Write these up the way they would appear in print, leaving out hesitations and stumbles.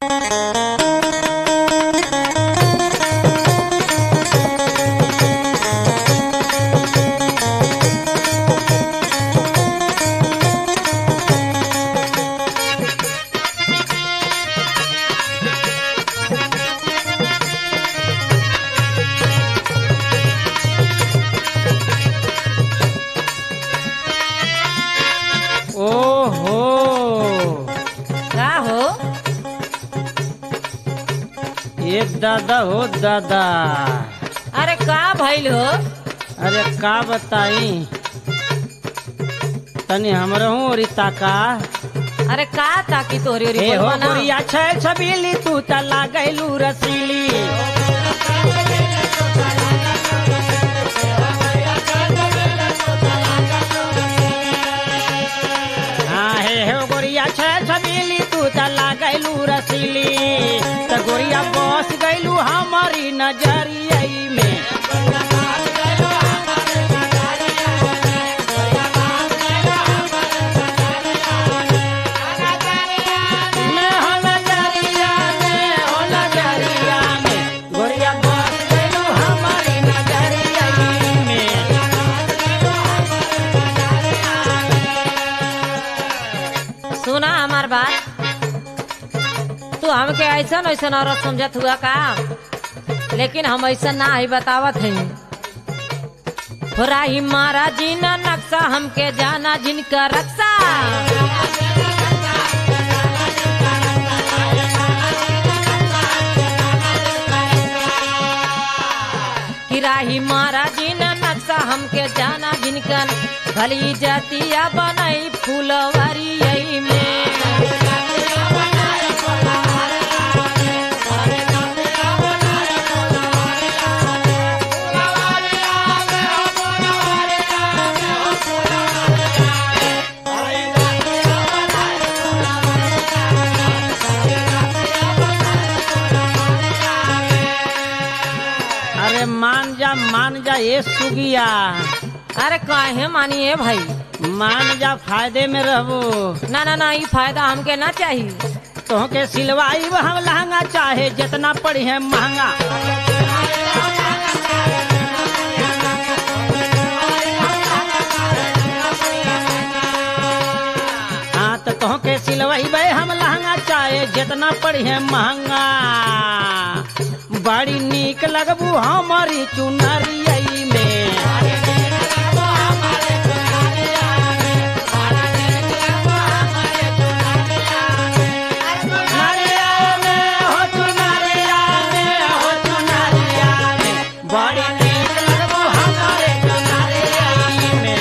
ओहो, का हो? ये दादा हो दादा। अरे का भइल हो? अरे का बताई, तनी हमरहू रिता का। अरे का ताकि तोरी ओरी ए हो बोलबा ना? गोरिया छै छबीली, तू चला गैलू रसीली। हाँ हे हो गोरिया छै छबीली, तू चला गैलू रसीली। त गोरिया बस गैलू हमारी नजरिया में। में हो नजरिया में, हो नजरिया में, गोरिया बस गैलू हमारी नजरिया में। सुना हमार बात। तू हमके ऐसन ऐसन औरत समझत हुआ का? लेकिन हम ऐसा ना ही बतावत हई। राही मारा जीना नक्शा, हमके जाना जिनका रक्षा। कि राही मारा जीना नक्शा, हमके जाना जिनका। भली जातिया बनई फूलवरी में। अरे मान जा ये सुगिया। अरे काहे मानिए भाई? मान जा, फायदे में रहबो। ना ना ना, ई फायदा हमके ना चाहिए। तोहके सिलवाई हम लहंगा, चाहे जितना पड़ी है महंगा। हाँ तो तोहके सिलवाई हम लहंगा, चाहे जितना पड़ी है महंगा। बड़ी नीक लगबू हमारी चुनरिया में। चुनरिया में, हो चुनरिया में, हो चुनरिया में, बड़ी नीक लगबू हमारे चुनरिया में।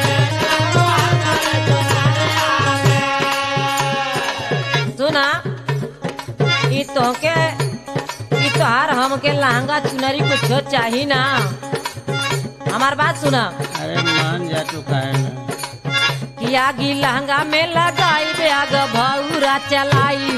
सुना, ई तोहके ई तोहार हमके लहंगा चुनरी कुछ चाही ना। हमार बात सुना। अरे मान जा, तू काहे ना। कि आगी लहंगा में लगाई बे, आग भौरा चलाई।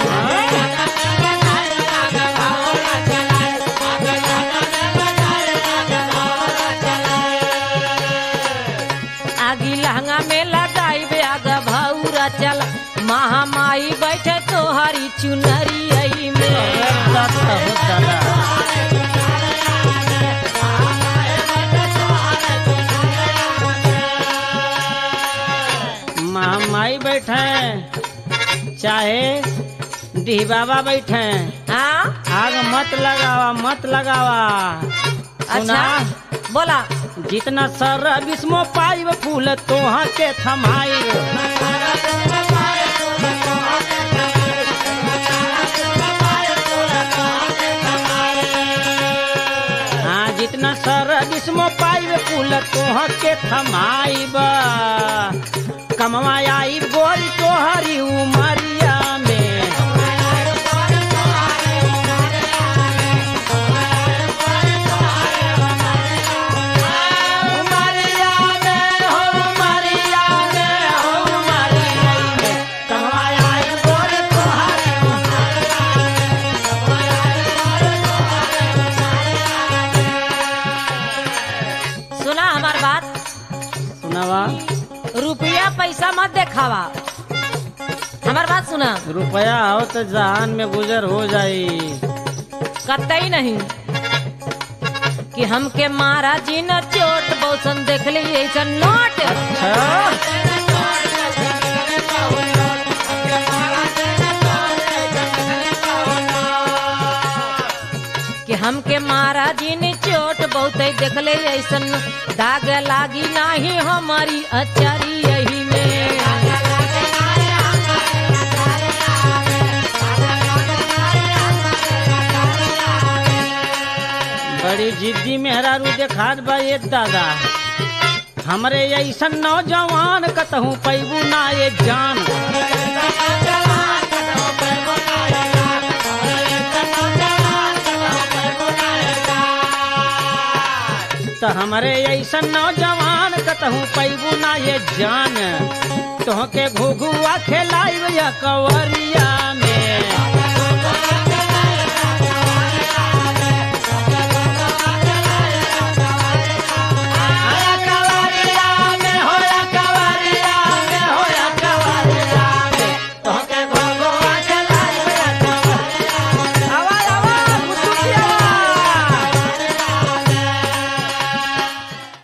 आगी लहंगा में लगाई बे, आग भौरा चल। महामाई बैठे तोहारी चुनरी में। दादा हो दादा। महामाई बैठे चाहे डी बाबा बैठे, हाँ आग मत लगावा, मत लगावा। सुना, अच्छा बोला। जितना सर विस्मो पाइब फूल तोहा के थमाई। हाँ जितना सर विस्मो पाइब फूल तोहा के थमाइब। कमवा आई गोरी तोहरी उमरिया में। उमरिया में, हो उमरिया में, हो उमरिया में, कमवा आई गोरी तोहरी सुना हमार बात। सुनावा। रुपया पैसा मत देखावा। हमार बात सुना। रुपया हो तो जहान में गुजर हो जाई। कतई नहीं कि हमके मारा जी न चोट बहुसन देख ली ऐसा नोट। कि हमके मारा जी ने चोट बहुत देख ले ऐसन दाग लागी नाही हमारी अचारी यही में। बड़ी जिद्दी मेहरारू देखात बा ये दादा। हमरे ऐसन नौजवान कतहूँ पैबू ना ये जान। तो हमारे ऐसा नौजवान कतहूँ पैबू ना ये जान। तोहके घुघुआ खिलाइब या कवरिया।